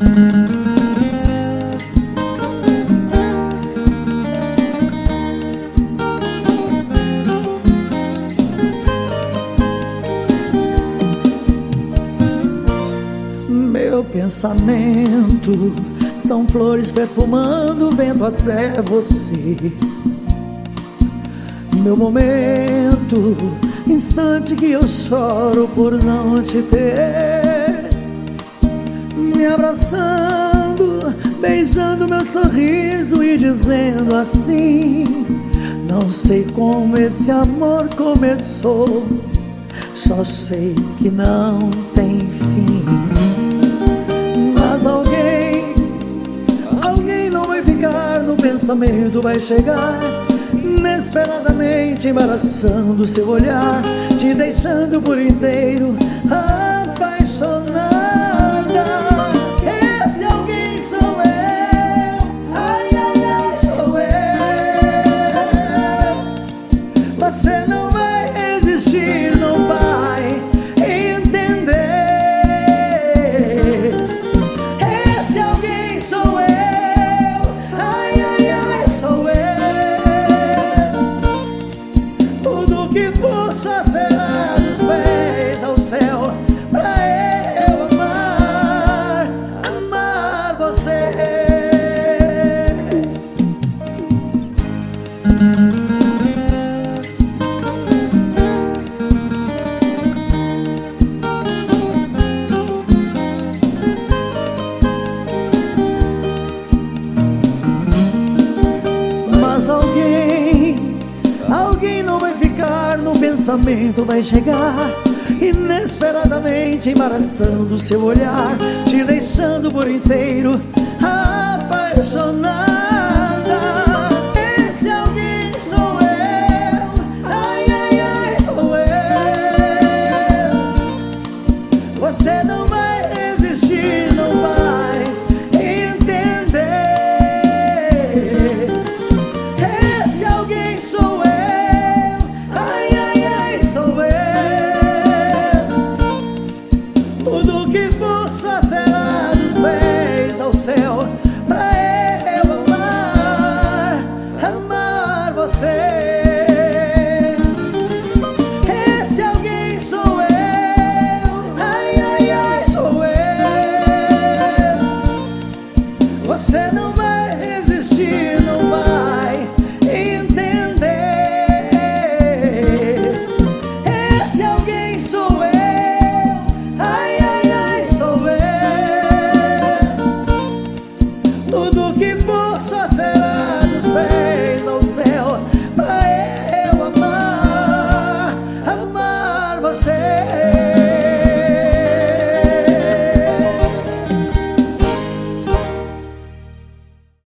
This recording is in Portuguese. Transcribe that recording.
Meu pensamento são flores perfumando o vento até você. Meu momento, instante que eu choro por não te ter. Me abraçando, beijando meu sorriso e dizendo assim: não sei como esse amor começou, só sei que não tem fim. Mas alguém não vai ficar no pensamento, vai chegar inesperadamente, embaraçando seu olhar, te deixando por inteiro apaixonada. Esse alguém sou eu, ai, ai, ai, sou eu. Você não vai resistir, não vai entender. Esse alguém sou eu, ai, ai, ai, sou eu. Tudo que for só será dos pés ao céu, pra eu amar, amar você. Mas alguém não vai ficar no pensamento, vai chegar inesperadamente, embaraçando seu olhar, te deixando por inteiro apaixonada. Esse alguém sou eu, ai, ai, ai, sou eu. Você não vai resistir, não vai entender. Esse alguém sou eu, ai, ai, ai, sou eu. Tudo que for só será dos pés ao céu,